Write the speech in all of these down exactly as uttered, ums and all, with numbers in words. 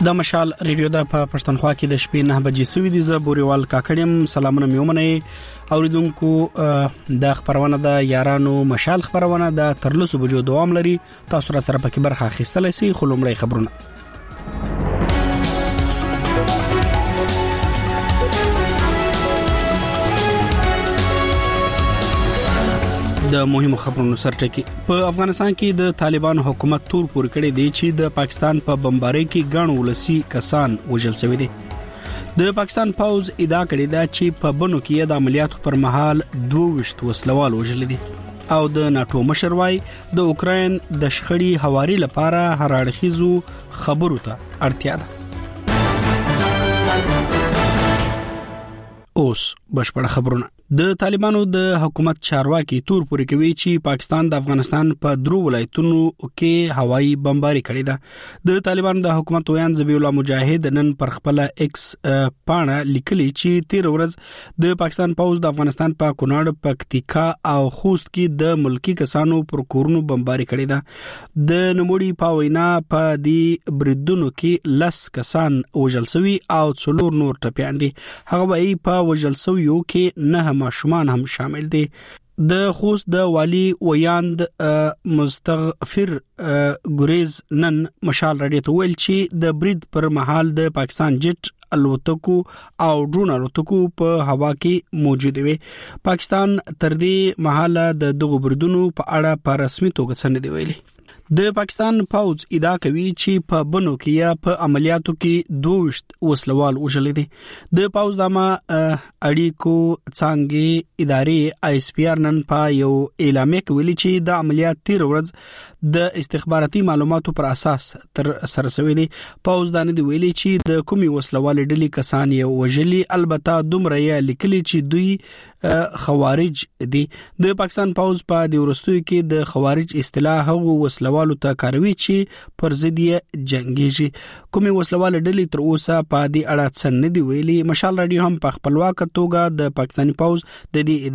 د مشال ریډیو د پښتونخوا کې د شپې نه بجې سوي دي. زه بوريوال کاکړم. سلامونه میومنه اوریدونکو. د خبرونه د یارانو مشال خبرونه د ترلسو بجو دوام لري. تاسو را سره پکې برخه اخیستلای شئ. خلومړی خبرونه د مهمو خبرونو سرټکی. په افغانستان کې د طالبان حکومت تور پور کړی دی چې د پاکستان په بمبارۍ کې ګڼ ولسی کسان وژل شوی دي. د پاکستان پوز ادعا کړې ده چې په بنو کې د عملیاتو پر مهال دوه وشت وسلوال وژل دي او د ناتو مشر وايي د اوکرين د شخړې حواري لپاره هر اړخیزو خبرو ته اړتیا ده. اوس بشپړ خبرونه. د طالبانو د حکومت چارواکي تور پورې کوي چې پاکستان د افغانستان په درو ولایتونو کې هوایي بمباري کړې ده. د طالبانو د حکومت ویان ذبیح الله مجاهد نن پر خپل ایکس پاڼه لیکلي چې تیر ورځ د پاکستان پوز د افغانستان په کونړ، پکتیکا او خوست کې د ملکی کسانو پر کورونو بمباري کړې ده. د نموړي په وینا په دې بریدونو کې لس کسان وژل شوي او څلور نور ټپيان دي. هغه وايي په وژل شویو کې نه ماشومان هم شامل دي. د خوست د والی ویاند مستغفر ګریز نن مشال رادیو ته ویل چې د برید پر مهال د پاکستان جټ الوتکو او ډرون الوتکو په هوا کې موجود وي. پاکستان تر دې مهاله د دغو بریدونو په اړه په رسمي توګه څه نه دی ویلي. د پاکستان پوز ادعا کوي چې په بنو کې یا په عملیاتو کې دوه وشت وسلوال وژل دي. د پوز دما اړیکو څنګه ادارې آی اس پی آر نن په یو اعلامیه کې ویلي چې د عملیات تیر ورځ د استخباراتي معلوماتو پر اساس تر سره شوی دي. پوز دانه دی ویلي چې د کومي وسلوال ډلې کسان یې وژلي، البته دومره یې لیکلي چې دوی خوارج دي. د پاکستان پوز په د ورستوي کې د خوارج اصطلاح هغه وسلوالو ته کاروي چې پر ضد یې جنگيږي. کومي وسلوال ډلې تر اوسه په دې اړه څه نه دی ویلي. مشال رادیو هم په خپلواک توګه د پاکستاني پوز د دې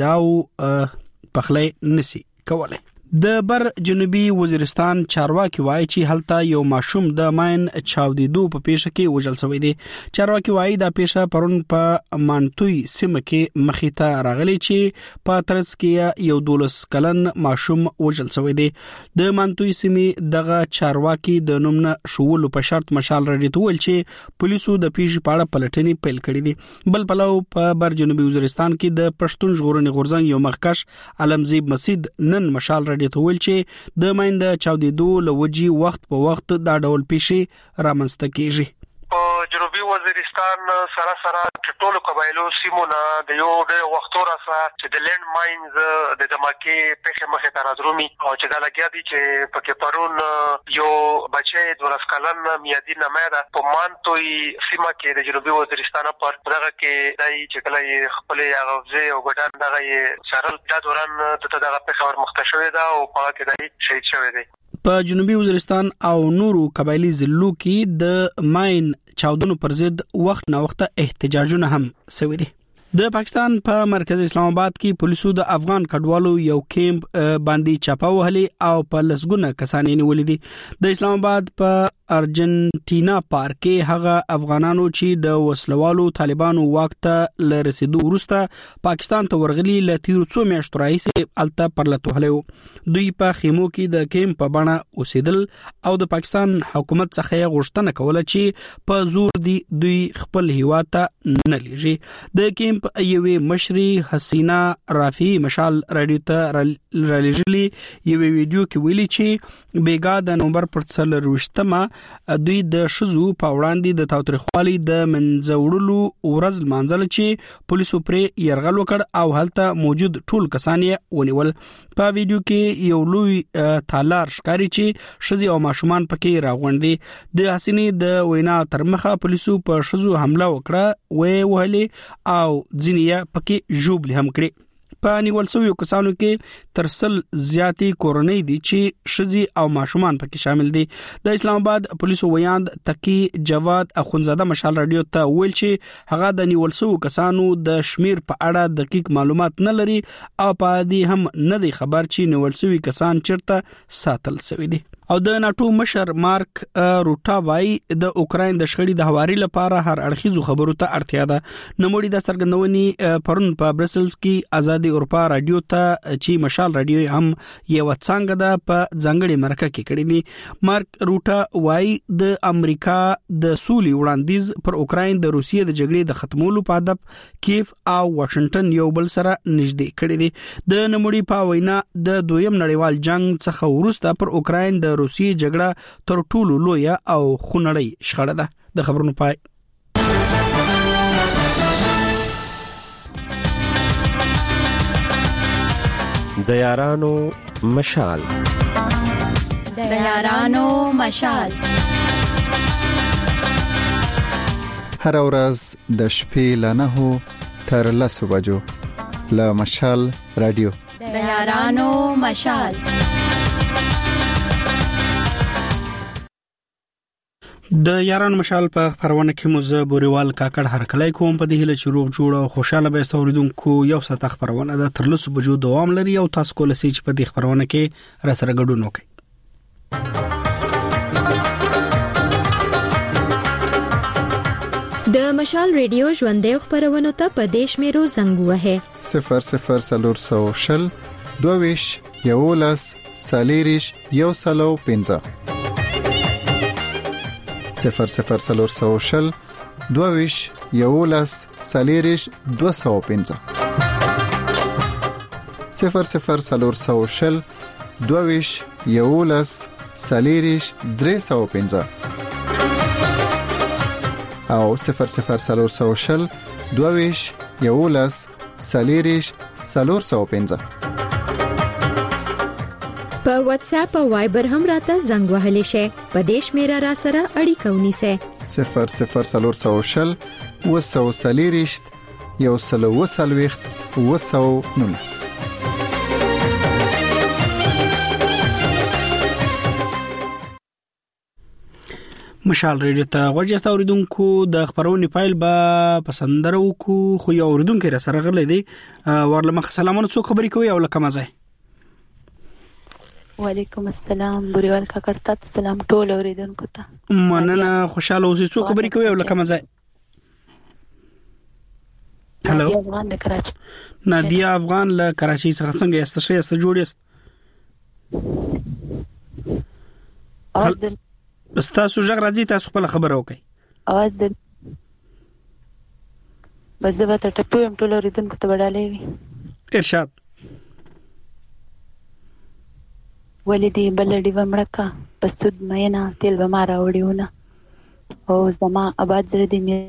ادعاو پخلی نسی کولای. د بر جنوبي وزیرستان چارواکي وایي چې هلته یو ماشوم د ماین چاودیدو په پیښه کې وژل شوی دی. چارواکي وایي دا پیښه پرون په مانتوي سیمه کې مخې ته راغلی چې په ترڅ کې یو دولس کلن ماشوم وژل شوی دی. د مانتوي سیمې دغه چارواکي د نوم نه شوولو په شرط مشال رادیو ته ویل چې پولیسو د پیښې په اړه پلټنې پیل کړې دي. بل پلو په بر جنوبي وزیرستان کې د پښتون ژغورنې غورځنګ یو مخکش علمزیب مسید نن مشال د ټول چې د ماینده چاودیدو لوجي وخت په وخت دا ډول پیښې رامنځته کیږي. په جنوبي وزیرستان سره سره ټول قبایلو سیمونه د یو د وختو راځه چې د لند ماینز د دماکي پیښه مخه ته راځرومي او چې دا لګیا دي چې پکې پرون یو بچی د ورسکلن میادي نماده په مانتوي سیمه کې د جنوبي وزیرستان پر دغه کې دای چې کله خپل غوځي او ګډان دغه سرل د دوران د دغه پیښه ورمخته شوې ده او په کې دای شهید شوی دی. په جنوبي وزیرستان او نورو قبایلی ضلعو کې د ماین چاودنو پر ضد وخت نه وخت احتجاجونه هم شوي دي. د پاکستان په مرکز اسلام آباد کې پولیسو د افغان کډوالو یو کیمپ باندې چاپه وهلي او په لسګونه کسان نیولې دي. د اسلام آباد په ارجنټینا پارک کې هغه افغانانو چې د وسلوالو طالبانو واک ته لرسیدو وروسته پاکستان ته ورغلي لتیرو څو میاشتو راهیسې الته پرلته هلو. دوی په خیمو کې د کیمپ په بڼه اوسېدل او د پاکستان حکومت څخه غوښتنه کوله چې په زور دی دوی خپل هیواد ته نه لیږي. د کیمپ یوې مشري حسینا رافی مشال رادیو ته رالېږلي یو ویډیو کې ویلي چې بیګا د نومبر پر څلرویشتمه دوی د شزو په وړاندې د تاوتریخوالي د منځوړلو ورځ لمانځل چې پولیسو پرې يرغل وکړ او هلته موجود ټول کسان یې ونیول. په ویډیو کې یو لوی تالار ښکاري چې شزي او ماشومان پکې راغونډي. د حسینې د وینا ترمخه پولیسو په شزو حمله وکړه وې وهلي او ځینې پکې ژوبل هم کړي. په نیول شویو کسانو کې ترسل زیاتی کورنۍ دي چې شزي او ماشومان پکې شامل دي. د اسلام آباد پولیسو ویاند تقی جواد اخونزاده مشال رادیو ته ویل چې هغه د نیول شویو کسانو د شمیر په اړه دقیق معلومات نه لري او په دې هم نه دی خبر چې نیول شوی کسان چیرته ساتل شوی دي. او د ناتو مشر مارک روټا وای د اوکراین د شخړې د حواري لپاره هر اړخیزو خبرو ته اړتیا ده. نوموړي د څرګندونې پرون په برسلز کې آزادي اروپا رادیو ته چې مشال رادیو هم یو څنګه ده په ځنګړې مرکه کې کړې دي. مارک روټا وای د امریکا د سولې وړاندیز پر اوکراین د روسیې د جګړې د ختمولو په هدف کیف او واشنگټن یو بل سره نږدې کړي دي. د نموړي په وینا د دویم نړیوال جنگ څخه وروسته پر اوکراین د روسیې جګړه تر ټولو لوی او خونړۍ شخړه ده. د خبرونو پای. د یارانو مشال د یارانو مشال هر ورځ د شپې له نهو تر لسو بجو له مشال رادیو د یارانو مشال. د یارانو مشال په خبرونه کې موزه بوريوال کاکړ هرکلای کوم په دې هله چې روغ جوړ او خوشاله به اوریدونکو یو ساعت خبرونه د تر لسو بجو دوام لري او تاسو کولای شئ چې په دې خبرونه کې را سره ګډون وکړئ. د مشال ریډیو ژوندې خبرونه ته په دیش میرو زنګ وه صفر صفر سلور سو شل دویش یولس سالیریش یو سلو پنځه صفر صفر سلور سو شل دویش یولس سالیریش دو سو پنځه صفر صفر سلور سو شل دویش یولس سالیریش درې سو پنځه او صفر صفر سلور سو شل دویش یولس سالیریش سلور سو پنځه. په واتس اپ او وایبر هم راته زنګ وهلی شي. په دیش میرا را سره اړیکه ونیسه صفر صفر سلور سو شل وسو سالیریش یو سلو وسلويخت وسو نونس. مشال ریډیو ته غوښتل اوریدونکو د خبرونې فایل با پسندرو کو خو یو اوریدونکو را سره غلې دي. ورلمه سلامونه څوک خبرې کوي او لکه مزه. وعلیکم السلام بوريوال کاکړ ته سلام ټول اوریدونکو ته. مننه خوشاله اوسئ. څوک خبرې کوي او لکه مزه. هلو نادیا افغان د کراچي. نادیا افغان له کراچي څخه څنګه یاست؟ ښه یاست؟ جوړ یاست؟ اواز د استاسو ژغ راځي تاسو خپل خبره وکړئ. اواز د بزبه ته ټپوم ټول اوریدونکو ته وډالې وي. ارشاد ولدي بلډي ومړکا پسود مېنا تیل و ما راوړیونه او زما آباد زړه دې مې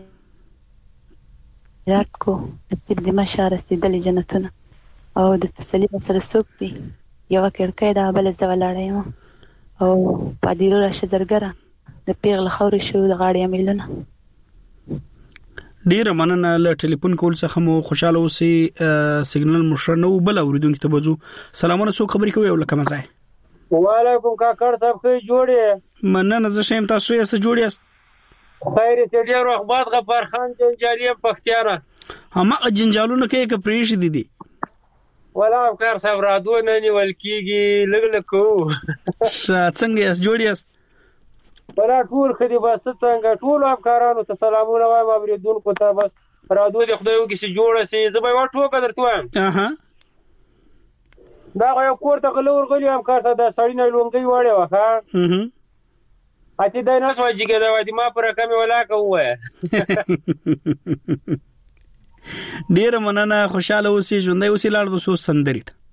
رات کو نصیب دې مشاره سیدل جنتونه او د تسلی سره سوک دي یو کړکې دا بل زولاړې او پادیرو راشه زرګره د پیغله خوري شو د غاړې امیلونه. ډیر مننه. له ټلیفون کول څخه مو خوشاله اوسئ. سیګنال مشرنو بل اوریدونکو ته بوزو. سلامونه څوک خبرې کوي او لکه مزه. وعلیکم کاکړ صاحب کې جوړې. مننه زه شیم تاسو یې څه جوړ یاست؟ خیر دې ډیر رحمت غفار خان جنجالي پختیاره. هم جنجالونه کې کې پریش دي دي. ولا افکار صاحب رادو نه نیول کیږي لګ لکو. څنګه یاست؟ جوړ یاست؟ بلا ټول خدي بس څنګه ټول افکارانو ته سلامونه وایم اوریدونکو ته بس رادو دې خدای وکړي چې جوړ شي. زه به ورټوکه درته وایم. اها دا یو کور ته غلور غلی هم کار ته د سړی نه لونګي وړه وخه. اها اته دای نه سوځي کې دا وایي ما پر کمه ولا کوه. ډیر مننه. خوشاله اوسئ. ژوندۍ اوسئ. لاړ وسو سندري ته.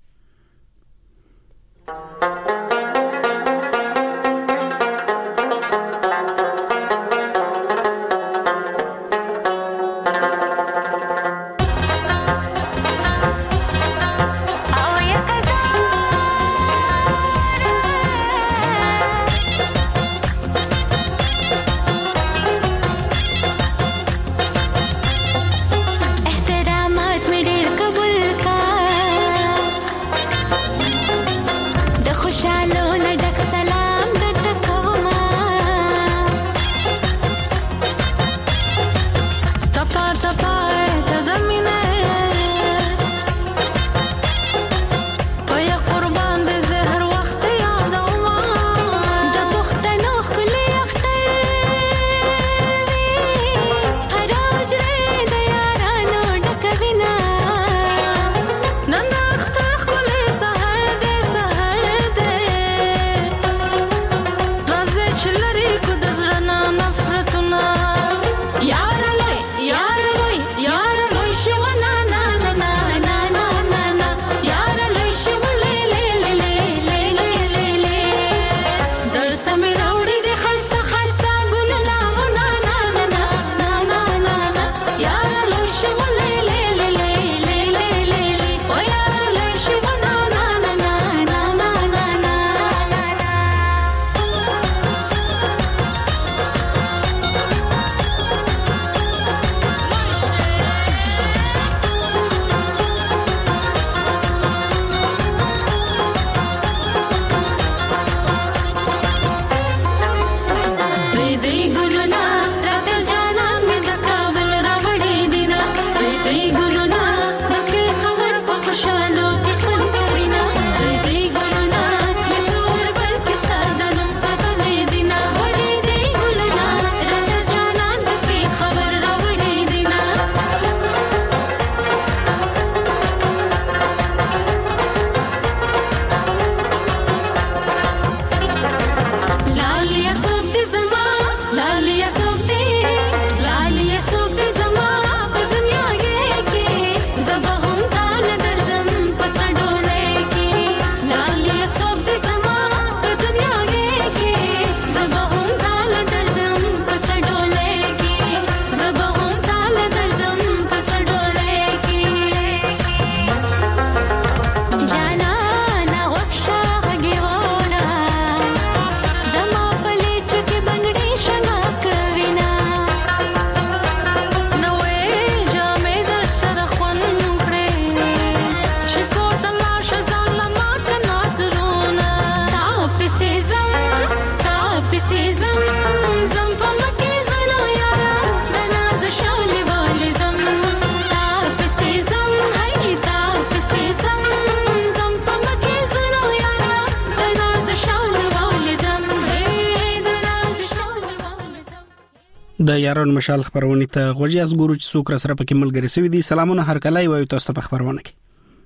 د یارانو مشال خبرونه ته غوږی از ګورو چې څوک را سره پکې ملګری سوي دي. سلامونه هر کله وایو تاسو ته په خبرونه کې.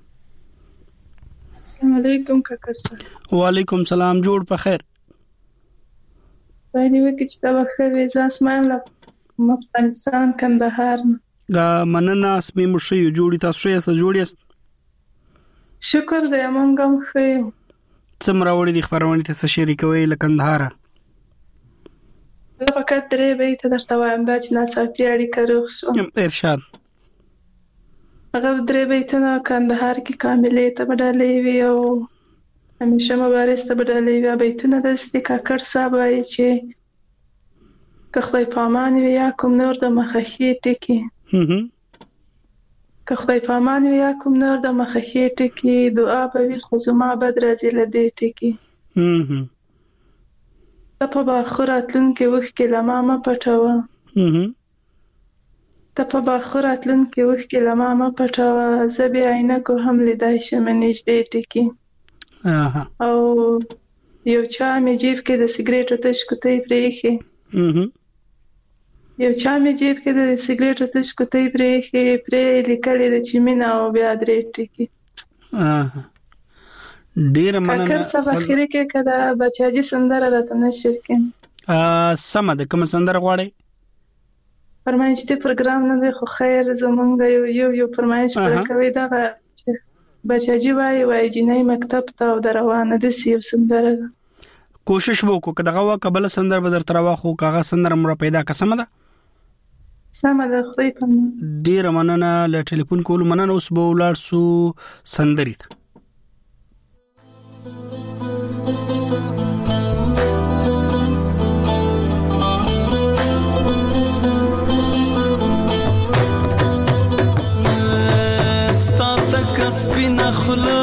السلام علیکم کاکر صاحب. وعلیکم سلام، جوړ په خیر. باید وکړي چې دا بخیر ویزا اسمایم له افغانستان کندهار. دا مننه اسمه مشي جوړی تاسو یې جوړی است. شکر دې امنګم خو څومره وړي د خبرونه ته شریکوي له کندهار. زه فقط درې بیت درته وایم دا چې ناڅاپي اړیکه روغ شو. ارشاد. هغه درې بیتونه کندهار کې کاملې ته بدلې وی او همیشه مبارز ته بدلې وی. بیتونه د ستی کاکر صاحب وایي چې که خدای پامان وي یا کوم نور د مخخي ټکی که خدای پامان وي یا کوم نور د مخخي ټکی دعا به وي خو زما بد راځي له دې ټکی. ته په باخور اتلونکې وښکې له ما مه پټوه ته په باخور اتلونکې وښکې له ما مه پټوه زه بې عینکو هم لیدای شم نږدې ټکی. او یو چا مې جیب کې د سګریټو تش کوتۍ پرېښې یو چا مې جیب کې د سګریټو تش کوتۍ پرېښې پرې لیکلې ده چې مینه او بیا درې ټکي. ډېره مننه. کاکر صاحب اخري کې که د بچاجي سندره راته نشر کړي. سمه ده، کومه سندره غواړئ؟ فرمایشتي پروګرام نه دی خو خیر زمونږ یو یو یو فرمایش پوره کوي. دغه چې بچاجي وایي وایي جینۍ مکتب ته او د روانه داسې یو سندره ده. کوشش وکړو که دغه وکبل سندر به درته راوخو کاغه سندر مر پیدا قسمه ده. سمه ده خدای په امان. ډیره مننه له ټلیفون کول مننه. اوس به ولاړ سو سندري ته. ستا تک سپینه خوله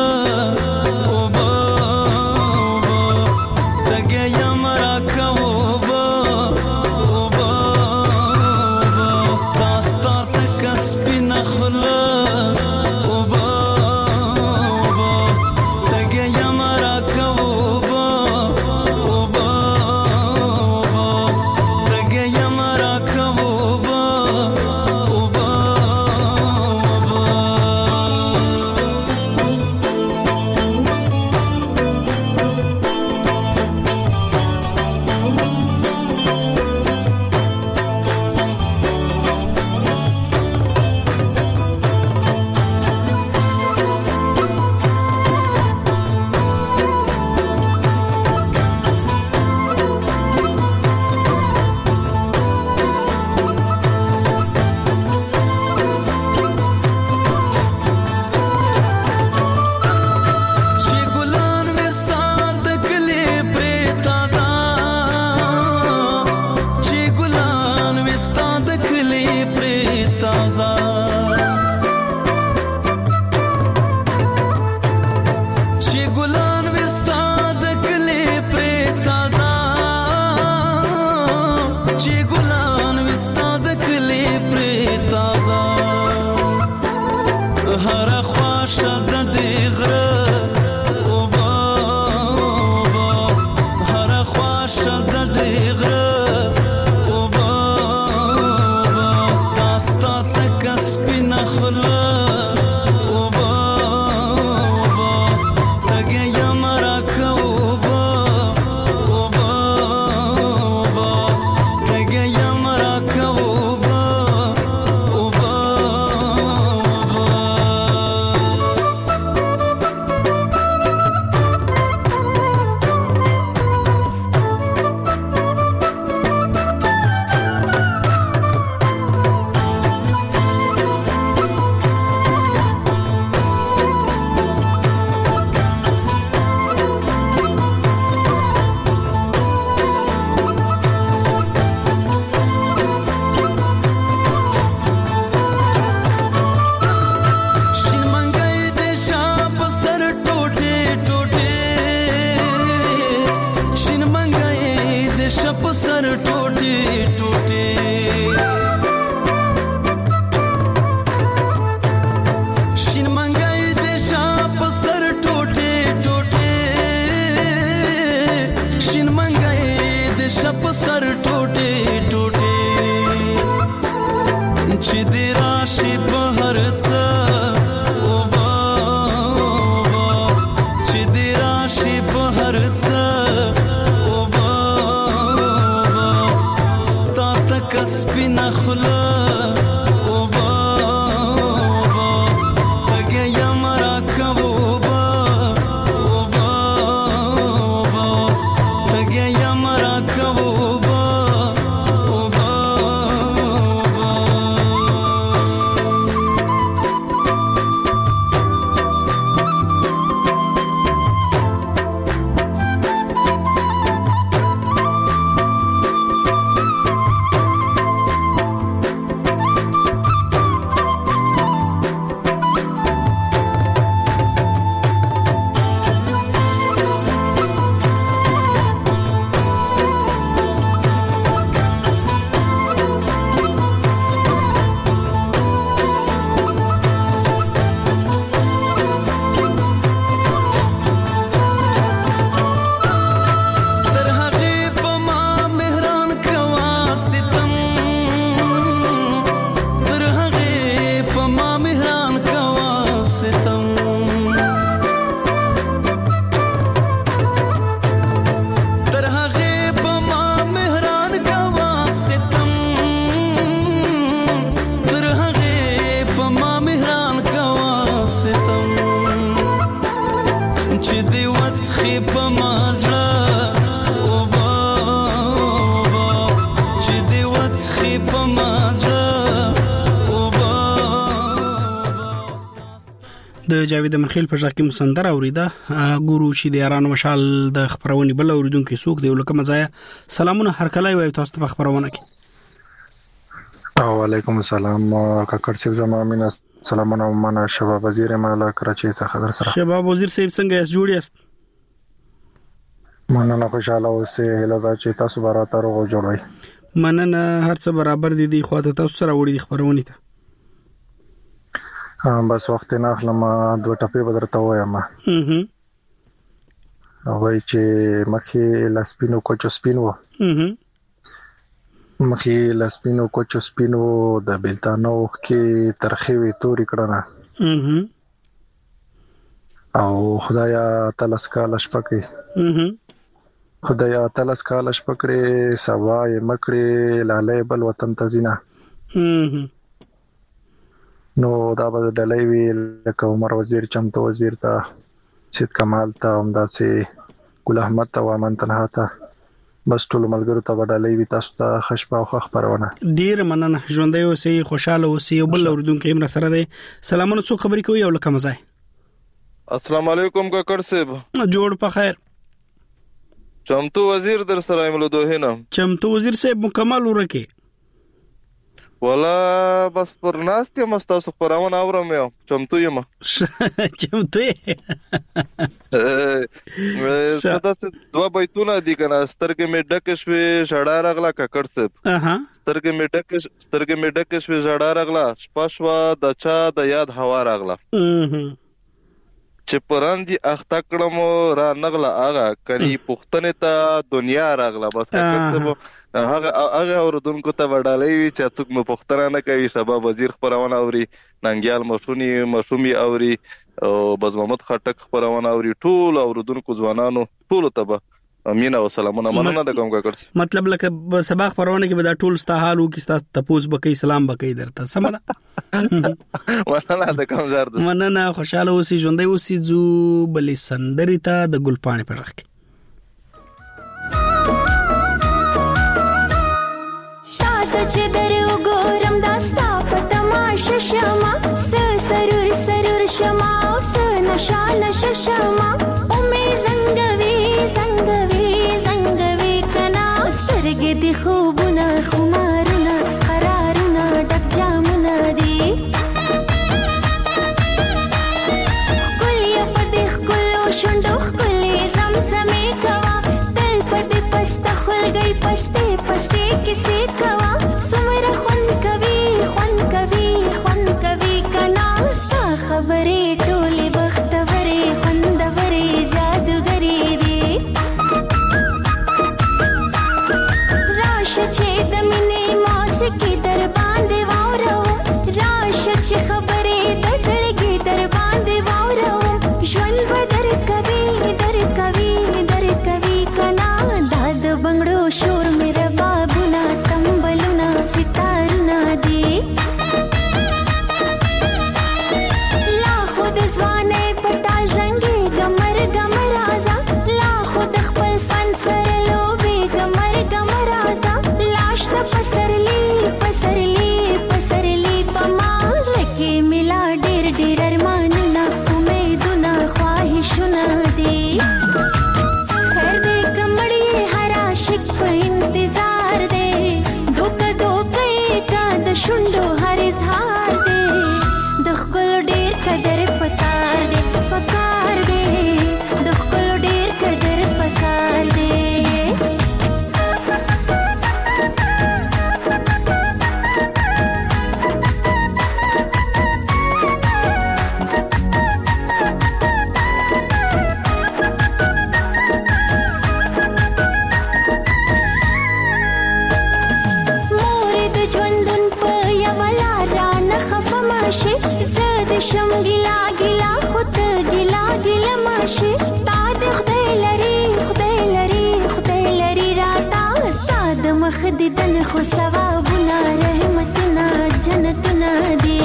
د جاوید منخیل په ځکه مسندر اوریدا ګورو چې د یارانو مشال د خبرونې بل اوریدونکو څوک دی لکه مزایا سلامونه هر کله وي تاسو ته خبرونه کی وعلیکم السلام کاکړ صاحب زما مینا سلامونه منه شباب وزیر مالا کراچي څخه در سره شباب وزیر صاحب څنګه اس جوړی است مننه خوشاله اوسه هله دا چې تاسو براته روغ جوړوي مننه هر څه برابر دي دی خو تاسو سره وړي خبرونه ته بس وخت نه اخلم دوه ټپې بدرته وایم هه وای چې مخې لسپینو کوچو سپینو هه مخې لسپینو کوچو سپینو د بلتانو کې ترخی وی توري کړنه هه او خدایا تلسکا لشپکې هه خدایا تلسکا لشپکړې سوا یې مکړې لاله بل وطن تزینا هه نو دا به دلای وی لکه عمر وزیر چمتو وزیر ته سید کمال ته همدا سي ګل احمد ته وامن تنها ته بس ټول ملګرو ته بدلای وی تاسو ته خشبه او خبرونه ډیر مننه ژوندۍ اوسئ خوشاله اوسئ او بل اوردونکو هم سره دی سلامونه څو خبرې کوي او لکه مزای السلام علیکم کاکړ صاحب جوړ په خیر چمتو وزیر در سره ایملو دوهنه چمتو وزیر صاحب مکمل ورکه ولا بس پر ناستې مستاسو خبرونه اورم یو چمتو یم چمتو ساده دوا بیتونه دي کنه سترګې مې ډکه شوې ژړا راغله کاکړ صاحب اها سترګې مې ډکه سترګې مې ډکه شوې ژړا راغله شپشوا د چا د یاد هوا راغله چې پراندي اخته کړم را نغله اغه کني پښتنه ته دنیا راغله بس کاکړ صاحب هغه هغه اوردونکو ته وډالې وی چې څوک مو پښتنه نه کوي سبب وزیر خبرونه اوري ننګیال مشونی مشومي اوري او بز محمد خټک خبرونه اوري ټول اوردونکو ځوانانو ټول ته امین او سلامونه مننه د کوم کاکړ مطلب لکه سبا خبرونه کې به دا ټول ستاحالو کې ستاسو تپوس بکې سلام بکې درته سمونه مننه د کوم زار مننه خوشاله اوسئ ژوندۍ اوسئ زو بلې سندري ته د ګلپاڼې پر رخ چې در وګورم دا ستا په تماشه شمه س سرور سرور شمه او س نشه نشه شمه او مې زنګوي زنګوي زنګوي کنا سترګې دي خوبونه خمارونه قرارونه ډک جامونه دي ښکلي په دې ښکلو شونډو ښکلې زمزمې کوه تل په دې پسته خولګۍ پستې پستې کیسې کوه سمره خوند کوي خوند کوي خوند کوي کنا ستا خبرې ټولې بختورې خوندورې جادوګرې دي راشه چې د مینې موسیقي در باندې واورم راشه چې خبرې د زړګي در باندې واورم ژوند به در کوي در کوي در کوي کنا دا د بنګړو شور مې ربابونه تمبلونه ستارونه دي لا خود ځوانې پټال زنګي ګمر ګمر رازا لا خود خپل فن سره لوبې ګمر ګمر رازا لاش ته پسرلی پسرلی پسرلی پما لکه ملا ډېر ډېر ارمانونه امیدونه خواهشونه دي خیر دې کمړې هر عاشق په انتظار دے دوکه دوکه کا د شونډو هر اظهار دے د خپل ډیر قدر پکار دے پکار دے د خپل ډیر قدر پکار دے شم ګلا ګلا خود ګلا ګلا ماشي تا د خدای لري خدای لري خدای لري راتا استاد مخ دې دن خو ثوابونه رحمتونه جنتونه دي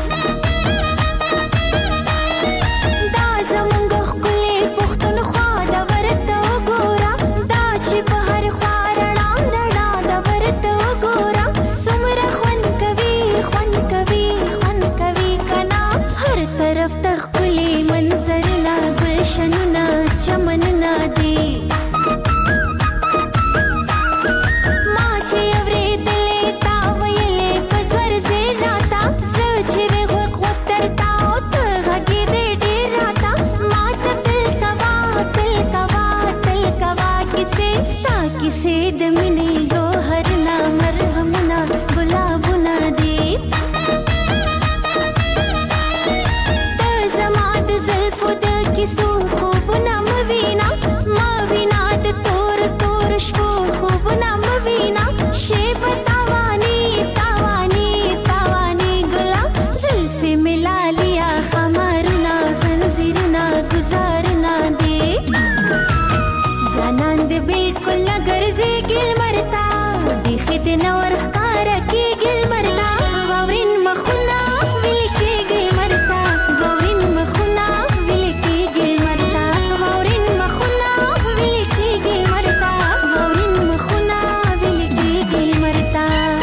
دا زمونږ خپلې پښتونخوا د ورته وګوره دا چې په هر خوا رڼا رڼا د ورته وګوره څومره خوند کوي خوند کوي خوند کوي کنا هر طرف ته خپلې د نور ښکار کېږي مردا واورین مخونه ویل کېږي مردا واورین مخونه ویل کېږي مردا واورین مخونه ویل کېږي مردا واورین مخونه ویل کېږي مردا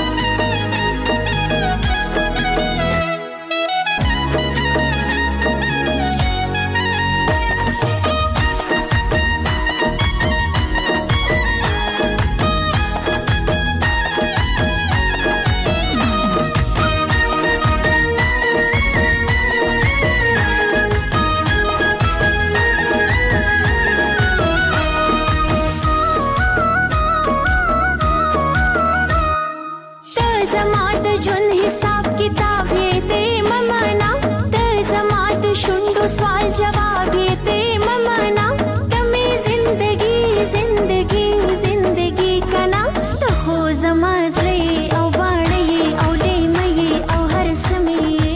सवाल जवाब ये ते ममाना तमे जिंदगी जिंदगी जिंदगी कना तो हो जमाजले او باړې او دېمې او هر سمې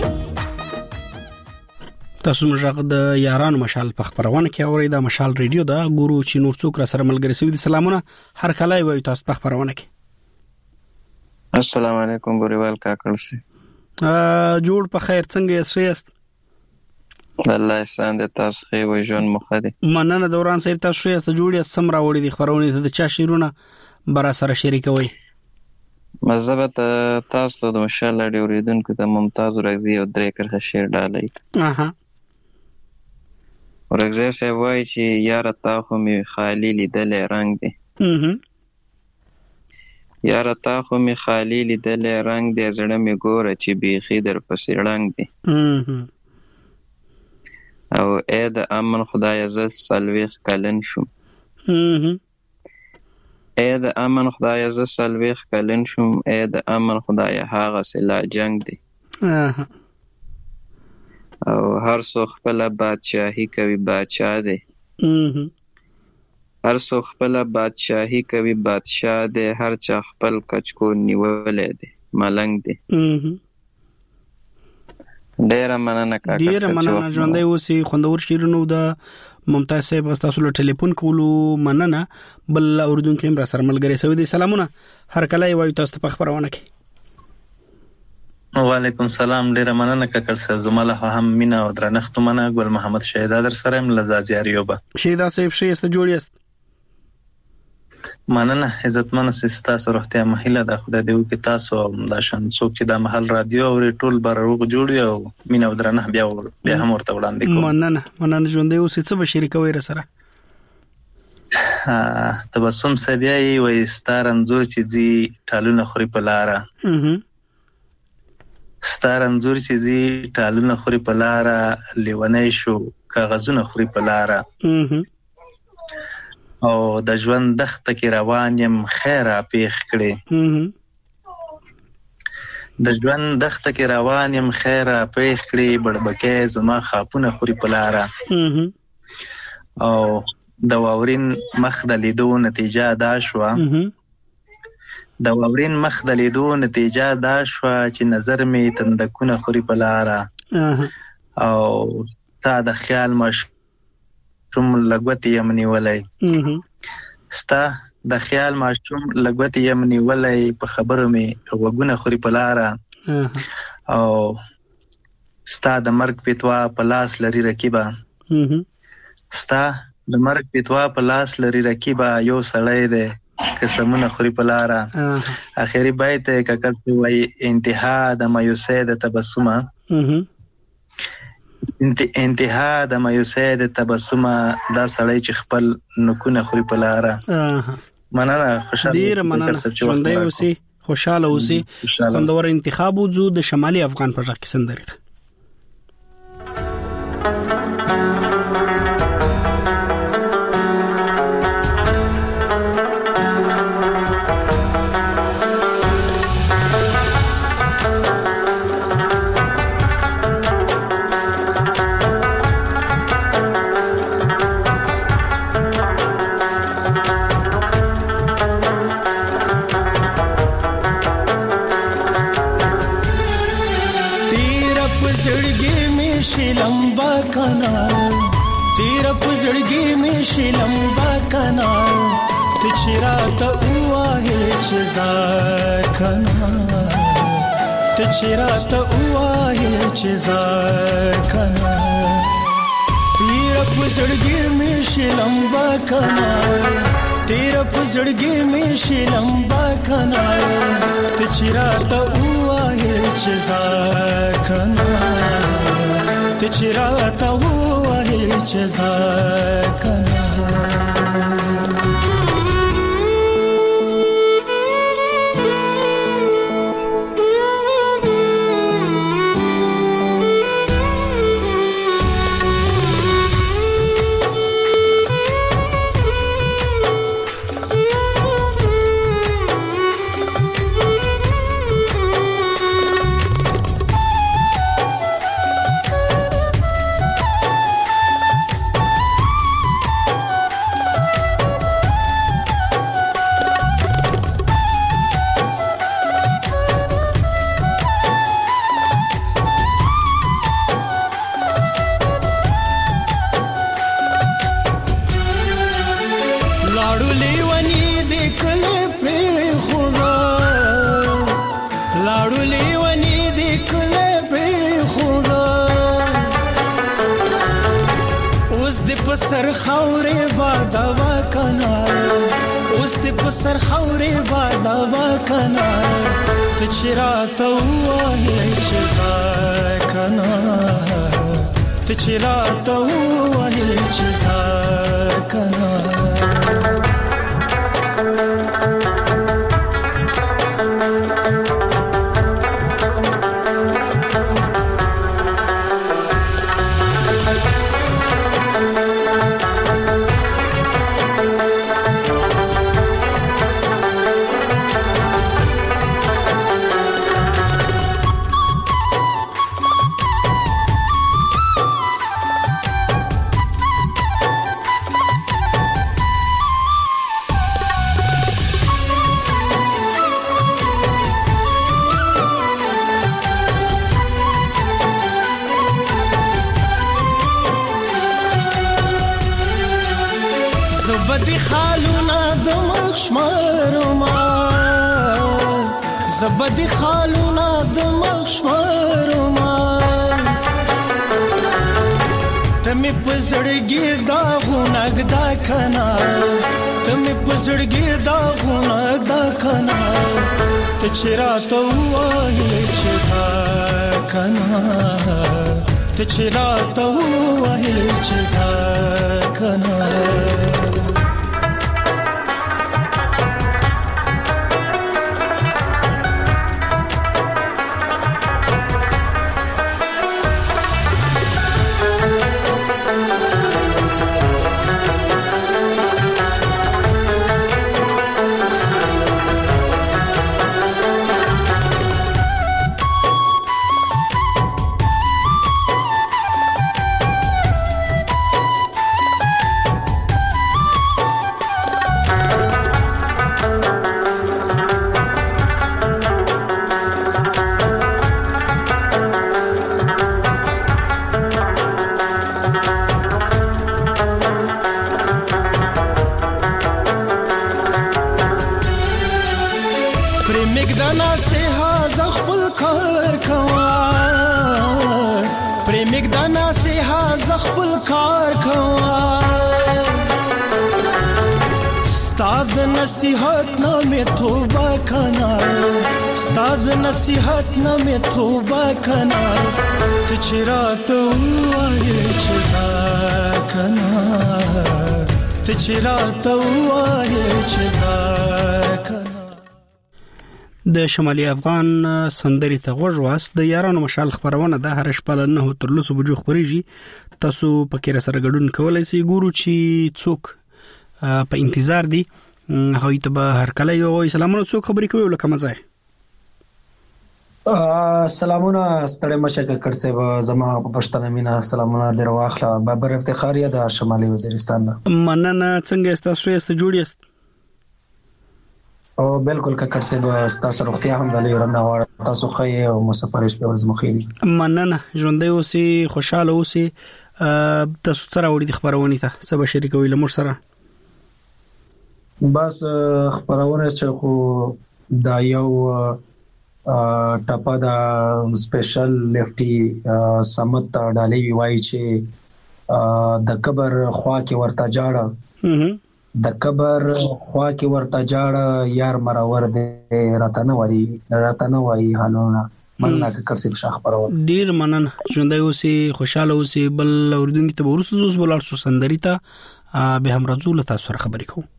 تاسو موږ د یارانو مشال په خبرونه کې اوري دا مشال ریډیو دا ګورو چې نور څوک را سره ملګری سوي دي سلامونه هر کله وي تاسو په خبرونه کې السلام علیکم ګوریوال کاکړ سي جوړ په خیر څنګه یاست الله احسان دې تاسو خې وي جون مخدي مننه دوران صاحب تاسو یې جوړی سم راوړي دي خبرونه ته چا شیرونه برا سره شریکوي مزبت تاسو د مشال اړ اوریدونکو ته ممتاز ورغزي او درې کرخه شیر ډالۍ اها ورغزي سه وای چې یار تا خو می خالی لیدل رنگ دي اها یار تا خو می خالی لیدل رنگ دي زړه می ګوره چې بیخي در پسې رنگ دي اها او اې د امن خدای عزت سلويخ کلن شو اها اې د امن خدای عزت سلويخ کلن شو اې د امن خدای هاغه سلا جنگ دي اها او هر څو خپل بادشاہي کوي بادشاہ دي اها هر څو خپل بادشاہي کوي بادشاہ دي هر چا خپل کچکو نیولې دي ملنګ دي اها ډیر مننه کاکا ډیر مننه ژوندۍ اوسې خوندور شیرونو د ممتاز صاحب تاسو له ټلیفون کولو مننه بل اوردونکو هم را سره ملګری سوي دي سلامونه هر کله وایو تاسو په خبرونه کې وعلیکم سلام ډیر مننه کاکا صاحب زماله هم مینا او درنښت مننه ګل محمد شهیدا در سره هم لزازیاریوبه شهیدا صاحب شې است جوړیست مننه عزتمن سستا سره مهله د خدای دی او تاسو د شان څوک چې د محل رادیو او ټول بروغ جوړي او مینا ودرنه بیا بیا هم ورته وړاندې کوم مننه مننه ژوندې اوسې څه به شریکوي را سره تبسم سبیای وې ستار انزور چې دی ټالونه خوري په لاره ستار انزور چې دی ټالونه خوري په لاره لیونی شو کاغذونه خوري په لاره او د ژوند دښته کې روان یم خیره پیښ کړي د ژوند دښته کې روان یم خیره پیښ کړي بړبکې زما خاپونه خوري په لاره او د واورین مخ د لیدو نتیجه دا شوه د واورین مخ د لیدو نتیجه دا شوه چې نظر می تندکونه خوري په لاره او تا د خیال مش کوم لګوتې یمنی ولای ستا د خیال ماشوم لګوتې یمنی ولای په خبرو می وګونه خوري په لاره او ستا د مرګ پیتوا په لاس لري رکیبه ستا د مرګ پیتوا په لاس لري رکیبه یو سړی دی قسمونه خوري په لاره اخیری بیت ککړ وای انتها د مایوسه د تبسمه انتها د مایوسه د تبسمه دا سړی چې خپل نکونه خوري په لاره مننه خوشاله ډیر مننه ژوندۍ اوسې خوشاله اوسې خوندور انتخاب وځو د شمالي افغان پر ځای سندره लंबा कनाल तेरा पुजड़गी में शे लंबा कनाल ته چیرته وایې چې ځکنا ته چیرته وایې چې ځکنا تیر پزړګي مې شلمبا کنا تیر پزړګي مې شلمبا کنا ته چیرته وایې چې ځکنا ته چیرته وایې چې ځکنا سر خورې بادوا کنا اوس دې په سر خورې بادوا کنا ته چیرته وایې چې ځکنا ته چیرته وایې چې ځکنا زبدي خالونا د مخشمرما زبدي خالونا د مخشمرما تمه پزړګي دا غونګ دا کنا تمه پزړګي دا غونګ دا کنا ته چیرته وایې چې ځکنا ته چیرته وایې چې ځکنا پرېمګدانا سه ها خپل کار کوا پرېمګدانا سه ها خپل کار کوا ستاد نصیحت نامه توبه کنا ستاد نصیحت نامه توبه کنا ته چیرته وایې چې ځکنا ته چیرته وایې چې ځکنا د شمالي افغان سندري ته غوږ واست د یارانو مشال خبرونه د هر شپه نه تر لسو بجو خبريږي تاسو پکې سره ګډون کولای شئ ګورو چې څوک په انتظار دي هغه ته به هر کله یو سلامونه څوک خبرې کوي لکه مزه سلامونه ستړي مشه کړ صاحب زما په پښتنه مینا سلامونه در واخله بابر افتخاریه د شمالي وزیرستان مننه څنګه تاسو یې جوړ یاست او بالکل ککر صاحب تاسو روغتیا هم د لیرنه وړ تاسو خې او مسافرش په ورځ مخېلي مننه ژوندې اوسې خوشاله اوسې تاسو سره وړي خبرونه ته سبا شریکوي لمر سره بس خبرونه چې خو دا یو ټاپا دا سپیشل لیفټي سمت ډالۍ وایي چې د قبر خوا کې ورته جاړه د قبر خوا کې ورته جاړه یار مرور دې راته نه وایي راته نه وایي حالونه مننه کر سي شخ پرول ډیر مننه ژوندۍ اوسې خوشاله اوسې بل اوردونکو ته ورسې اوس بلار سو سندري ته به هم رسول تاسو سره خبرې کوم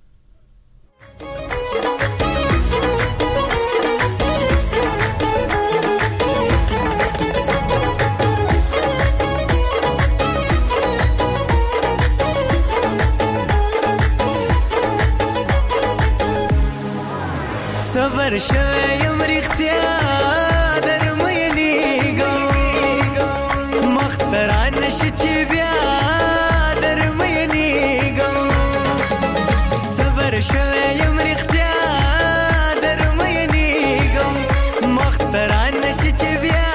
صبر شویم رختیا نشي چې بیا درمینېږم صبر شوی یم رښتیا درمینېږم مختران نشي چې بیا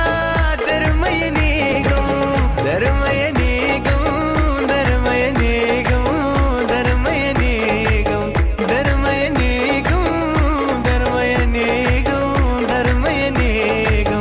درمینېږم درمینېږم درمینېږم درمینېږم درمینېږم درمینېږم درمینېږم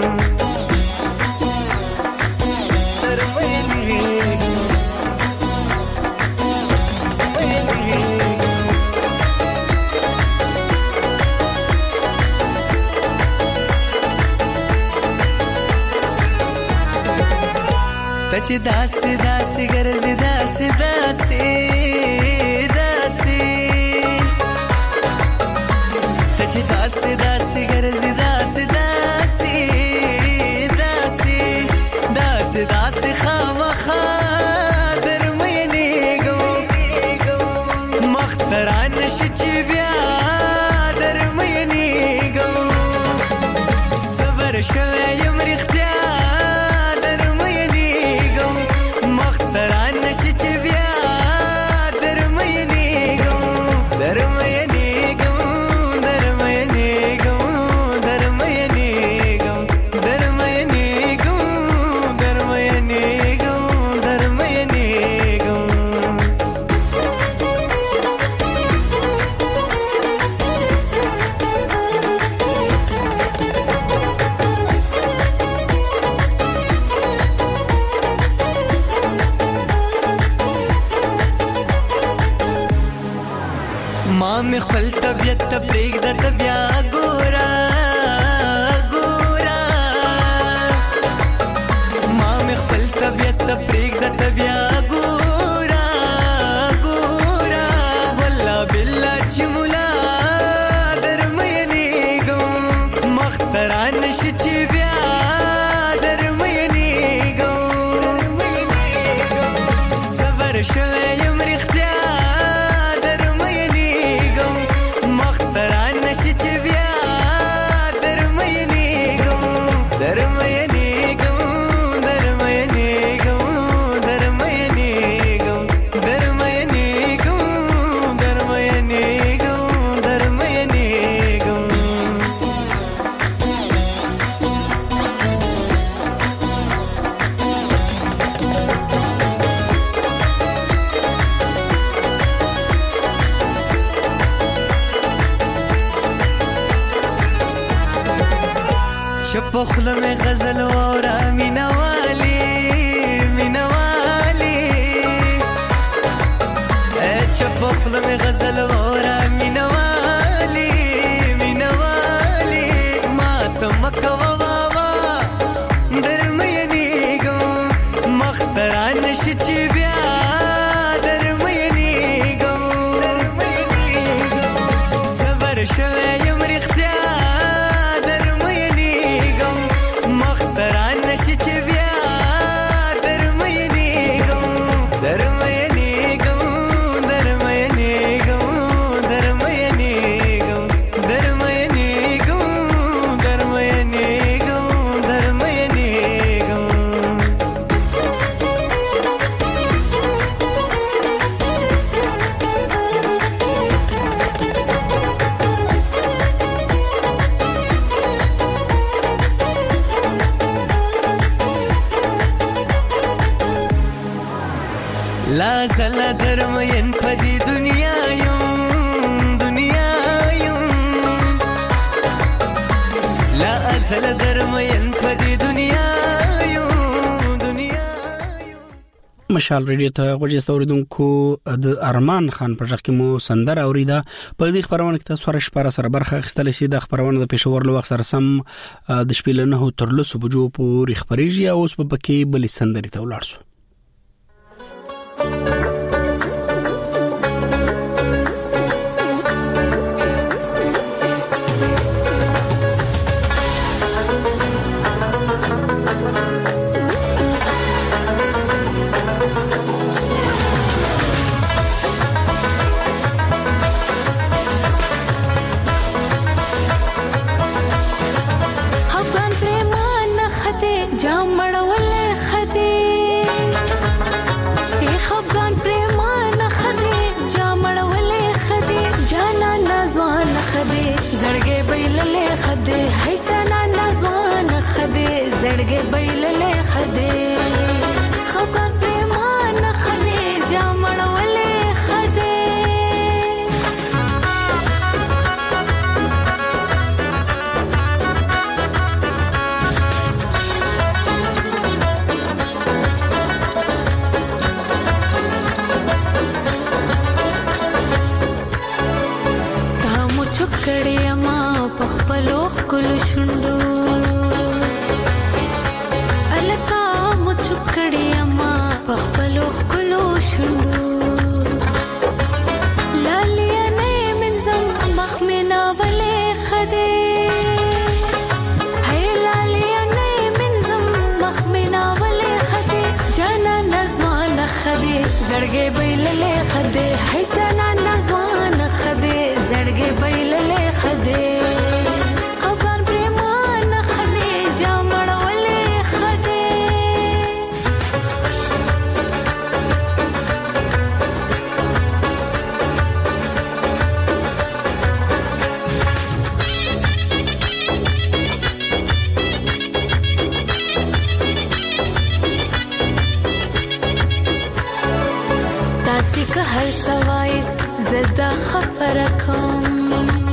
چې داسې داسې ګرځي داسې داسې داسې ته چې داسې داسې ګرځي داسې داسې داسې داسې داسې خامخا درمینېږم مختران نشي چې بیا درمینېږم صبر شوی یم رښتیا دران نشي چې بیا درمینېږم درمینېږم درمینېږم درمینېږم درمینېږم درمینېږم درمینېږم ما مې خپل طبیعت ته پرېږده ته بیا ګوره ګوره ما مې خپل طبیعت ته پرېږده ته بیا ګوره ګوره والله بالله چې ملا درمینېږم مختران نشي چې بیا درمینېږم صبر شوی یم رښتیا نشي چې بیا درمینېږم درمینېږم درمینېږم درمینېږم درمینېږم درمینېږم درمینېږم شپخله میں غزل وورا مینا والی مینا والی اے شپخله میں غزل وورا مینا والی مینا والی ما تمکوا واوا درمینېږم مختران نشي چې بیا درمینېږم صبر شوی یم رښتیا دران نشي چې بیا درمینېږم درمینېږم درمینېږم درمینېږم درمینېږم درمینېږم درمینېږم لا زال درمین په دې دنیا یم زل درمین په دې دنیا یو دنیا. مشال ریډیو ته غوږی ستوریدونکو د ارمان خان په ځخ کې مو سندره اوریدا. په دې خبرونه کې تاسو سره سره برخه اخیستل شي. د خبرونه د پېښور له وخت سره سم د شپې له نه تر لسو بجو پورې خبرېږي او اوس په پکې بلې سندرې ته ولاړ شو. زړګې بیللې خدای خپل پریمان خدای جامړولې خدای. تاسو چکړې ما په خپل خپل شوندو پخپلو خلو شندو لالیه نه منزم مخمنا ولې خدای هی لالیه نه منزم مخمنا ولې خدای جانا نزوان خدای زړګې بیللې خدای هی جانا نزوان خدای زړګې بیللې خدای. هر سوایس زدا خبرکم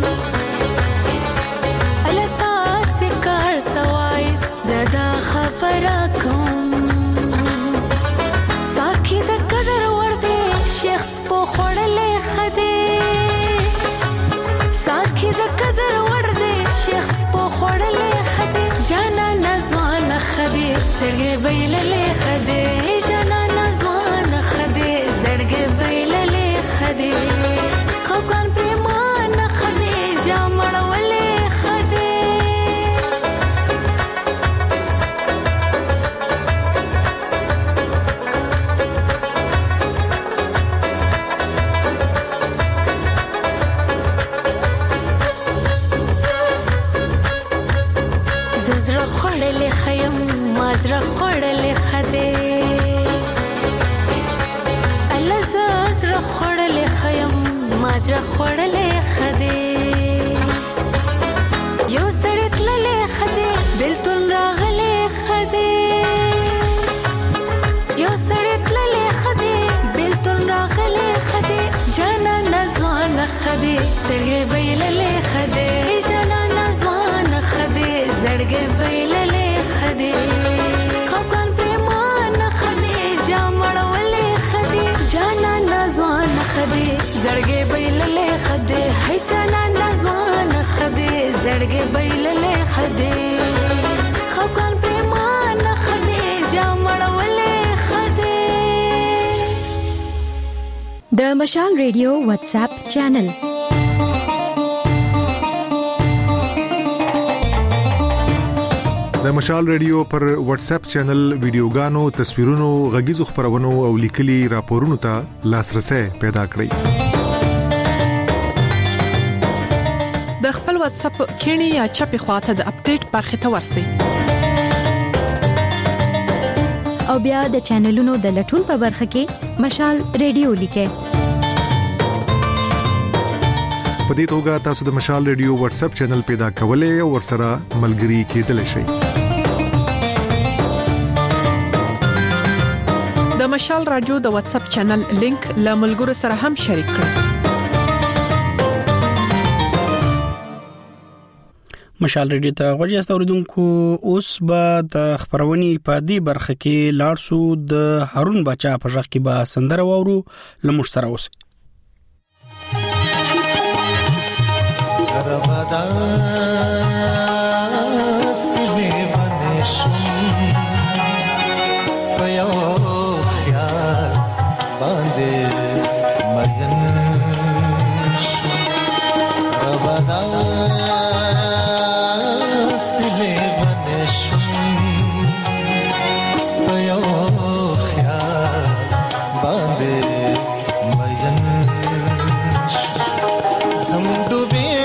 التا سکار سوایس زدا خبرکم ساکي د قدر ورده شخص په خړلې خدای ساکي د قدر ورده شخص په خړلې خدای جانا نزوان خدای سړګې بیللې خدای جانا نزوان خدای زړګې بیللې خدای خپل پریمان خدای جامړولې خدای. زړه خړلې خیم مازره خړلې خدای الله زړه خړلې خیم مازره خړلې خدای یو سړی تللې خدای بلتون راغلې خدای یو سړی تللې خدای بلتون راغلې خدای جانا نزوان خدای سړی بیللې خدای جانا نزوان خدای زړګې بیللې خدای خپل پریمان خدای جامړولې خدای جانا نزوان خدای زړګې بیللې خدای هي جانا نزوان خدای زړګې بیللې خدای خپل پریمان خدای جامړولې خدای. د مشال ریډیو واتس اپ چینل د مشال ریډیو پر واتس اپ چینل ویډیوګانو تصویرونو غږیزو خبرونو او لیکلي راپورونو ته لاسرسي پیدا کړئ. د خپل واتس اپ کینی یا چپی خواته د اپډیټ برخه ته ورسئ او بیا د چینلونو د لټون په برخه کې مشال ریډیو لیکئ. په دې توګه تاسو د مشال ریډیو واتس اپ چینل پیدا کولای او ورسره ملګري کېدلی شئ. د مشال رادیو د واتس اپ چینل لینک له ملګرو سره هم شریک کړئ. مشال ریډیو ته غوږی استوریدونکو اوس به د خبرونې په دې برخه کې لارسو د هارون بچا په ځخ کې به سندره وورو لمر سره اوس رمضان سوي ونشم پيو خیال باندې مجن شو رمضان سوي ونشم پيو خیال باندې مجن شو زم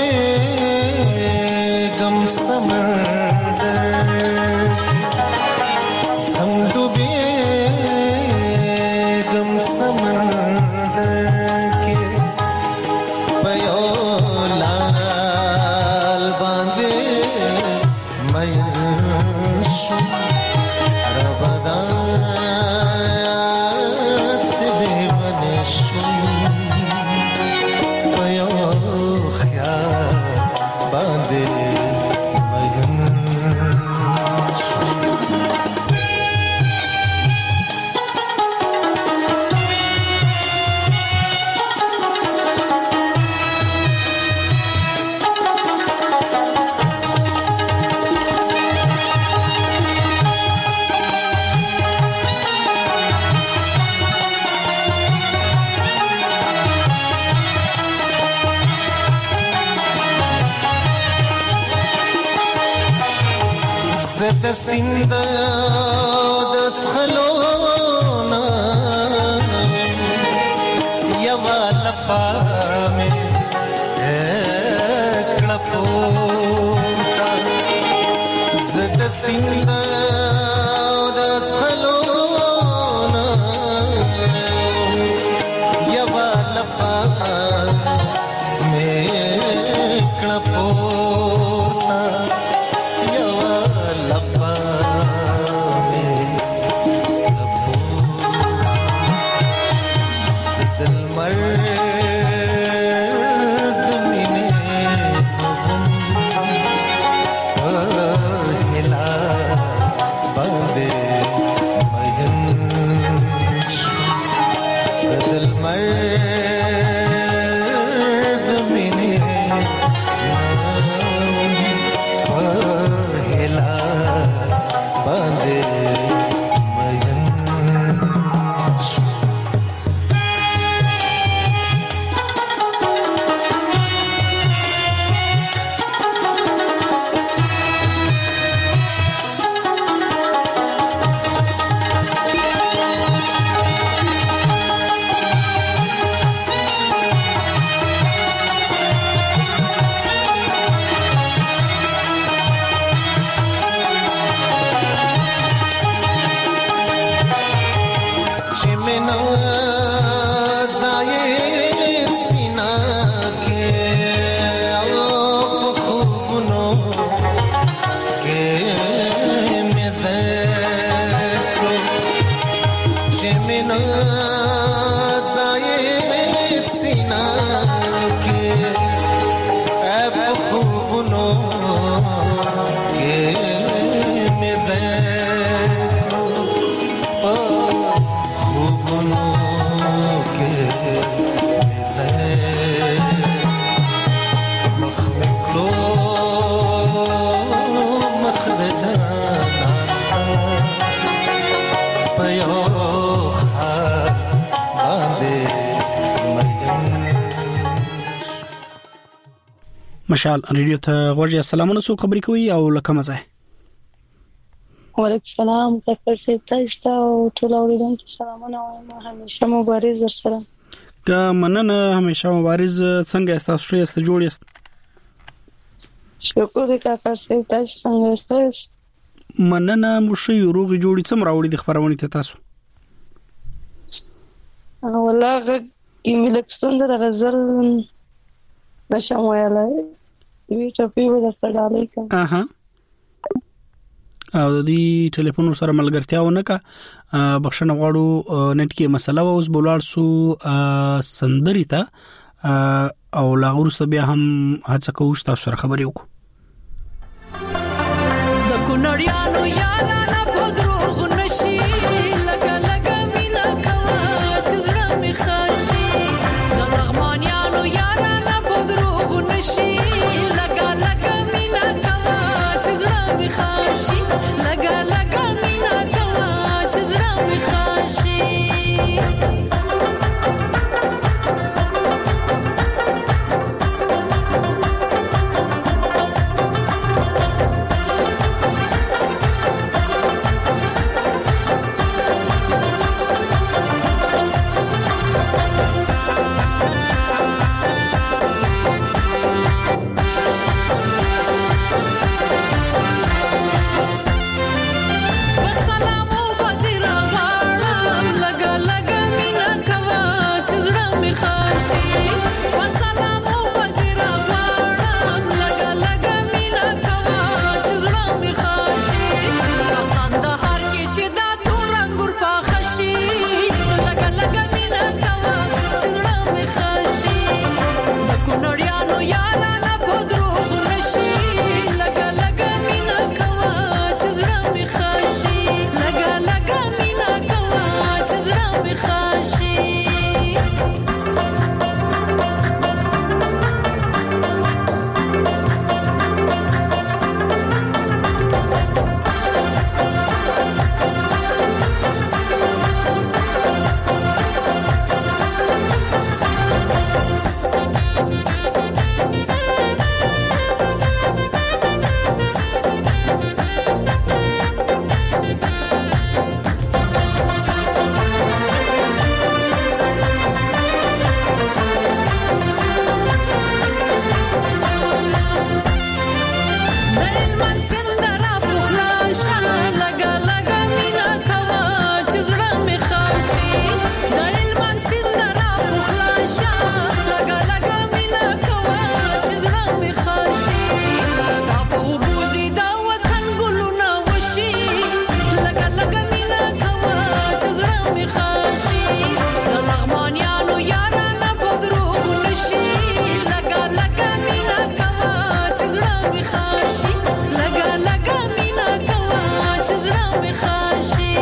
د سیند د سخلونا یوا لپا مې کړپوتا زد سیند د سخلونا یوا لپا مې کړپوتا مشال ریډیو ته غوږی السلامونه څو خبرې کوي او لکه مزه وعلیکم السلام ډاکټر صاحب تاسو او ټول اوریدونکو سلامونه وایم همیشه مبارز سره که مننه همیشه مبارز څنګه تاسو شئ است جوړ یاست شکر دې ډاکټر صاحب تاسو څنګه یاست مننه مو شي روغ جوړی څم راوړي د خبرونه ته تاسو والله کی ملکستون د غزل نشم ویلای وی ټپی و د خړالای کا اها او د دې ټلیفون سره ملګرتیا ونه کا بخښنه غواړو نت کې مسله اوس بولار سو سندري ته او لاغور سبیا هم هڅه کوو تاسو سره خبرې وکړو خاشي د لغمانیانو یارانه په دروغ نشي لګا لګا مینا کوا چې زړه می خاشي لګا لګا مینا کوا چې زړه می خاشي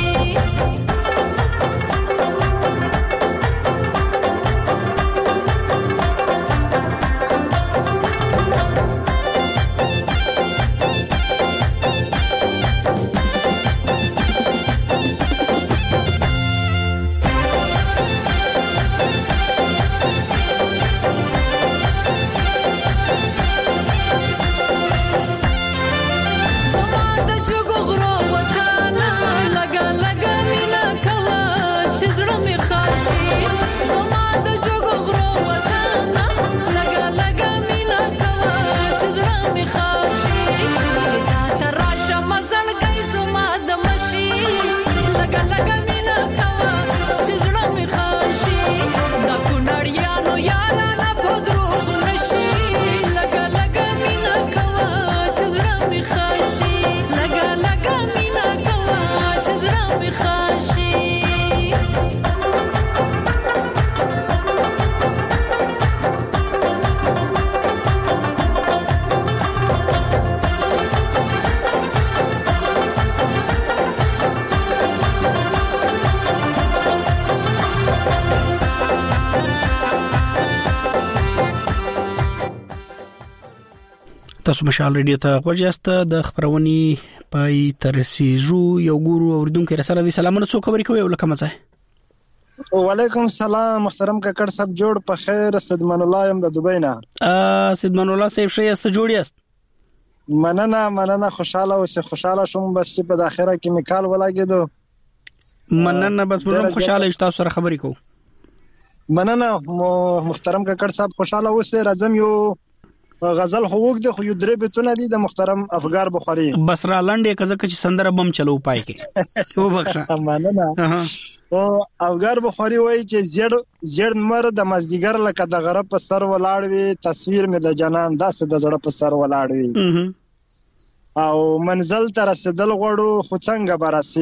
تاسو مشال ریډیو ته غوښیاست د خبرونې پای ترسیجو یو ګورو اوردونکو رساله دي سلامونه څو خبرې کوي ولکه مزه وعلیکم السلام محترم ککړ صاحب جوړ په خیر سیدمان الله يم د دوبۍ نه ا سیدمان الله صاحب شه است جوړیاست مننه مننه خوشاله اوسه خوشاله شوم بس په اخره کې میکال ولاګیدو مننه بس موږ خوشاله یو تاسو سره خبرې کوو مننه محترم ککړ صاحب خوشاله اوسه راځم یو غزل خو وګد خو یو درې بتونه دي د محترم افغار بخاری بس را لنډه کزه چې سندره بم چلو پای کې او بخښه مننه او افغار بخاری وایي چې زړ زړ مر د مزدیګر لکه د غرب په سر ولاړ وي تصویر مې د جنان داسې د زړه په سر ولاړ وي او منزل ته رسیدل غواړو خو څنګه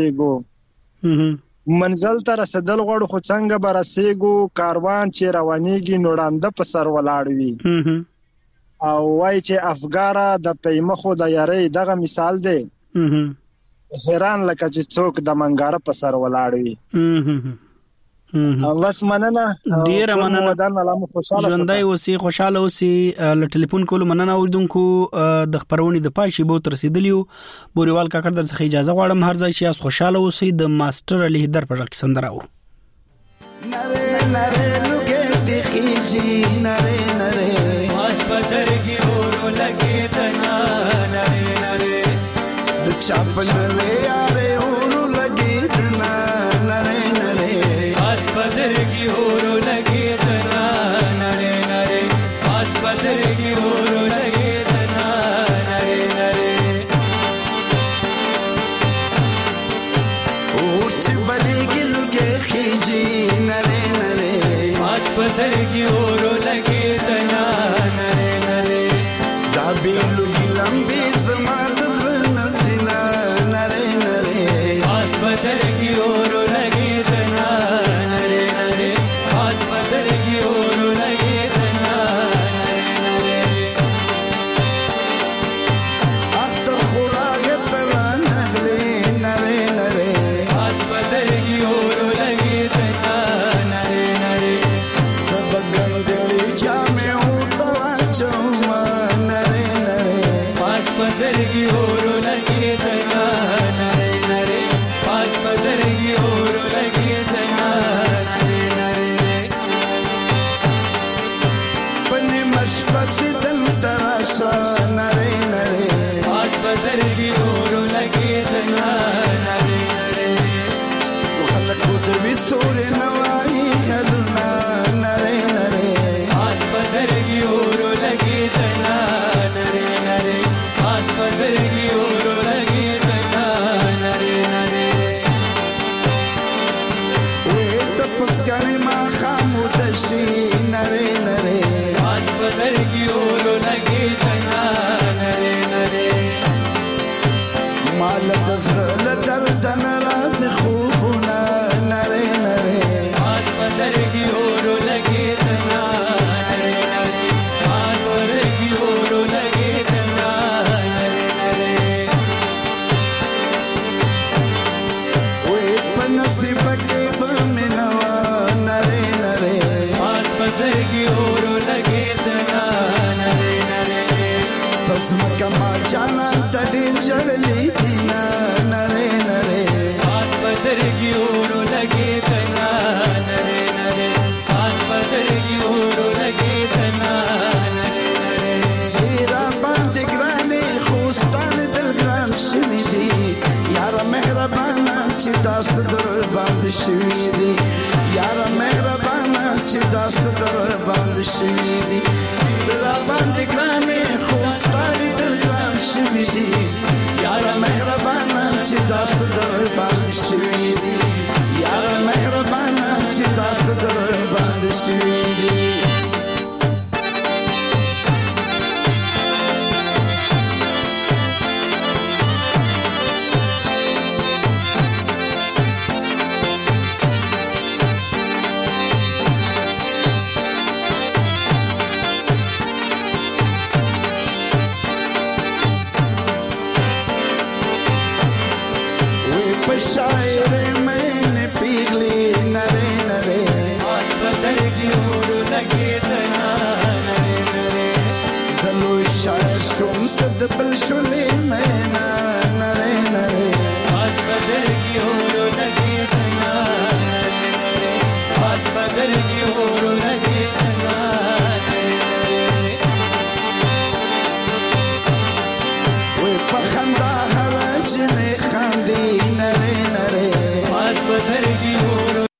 برسېګو منزل ته رسیدل غواړو خو څنګه برسېګو کاروان چې روانيږي نوړانده په سر ولاړ وي او وای چې افګارا د پیمخو د یاري دغه مثال دی حیران لکه چې څوک د منګاره په سر ولاړ وي بس مننه ډیر مننه ژوندۍ اوسې خوشاله اوسې ل ټلیفون کول مننه اوردونکو د خبرونې د پای شی بو تر رسیدلیو بوريوال کاکړ در څخه اجازه غواړم هر ځای چې خوشاله اوسې د ماستر علي در پر سندراو نره نره لوګه ته خيجي نره نره بدر की ओर लगे तना नरे नरे د چاپ نره یاره اور لګي तना نره نره اس بدر की ओर लगे तना नरे नरे اس بدر की ओर लगे तना नरे नरे اور چې بجېږي لګي خيجي نره نره اس بدر की ओर लगे तना بیلو ګلم به زما د زړه زینا نره نره اس بدر کی اور لګي دنا نره نره اس بدر کی اور لګي دنا نره نره اختر خوراک تلا نغلی نره نره اس بدر کی اور لګي دنا نره نره سبګل دې جامه او توا چوما بدر की ओर लगे तना नरे नरे पास بدر की ओर लगे तना नरे नरे पन्ने मशबत दल तराशा नरे नरे पास بدر की ओर लगे तना नरे नरे خلق خود بستور نوائی هلنا نره نره पास بدر की ओर लगे तना नरे नरे بدر की ओर लगी तना नरे नरे وې تپس کړي ما خاموشي نره نره اس بدر की ओर लगी तना नरे नरे مال تزر لدر دن راز خوبنا نره پکې بمنوا نره نره پاس پدرګي اورو لګي تنا نره نره پس مکما جانا تډیر جړلې دینا نره نره پاس پدرګي اورو لګي تنا نره نره پاس پدرګي اورو لګي تنا نره نره هیرا باندې ګرانې خوستان دل ګران شوي دي یار مهربانا چې داس در باندې شوي دي یار مهربانا چې داس در باندې شوي دي زړه باندې ګرانې خوستان دل ګران شوي دي یار مهربانا چې داس در باندې شوي دي یار مهربانا چې داس در باندې شوي دي شاعر मैंने पिघली नरे नरे आसपदर की ओर लगे तना नरे नरे जलो शायर शुम तद बल शुले मैना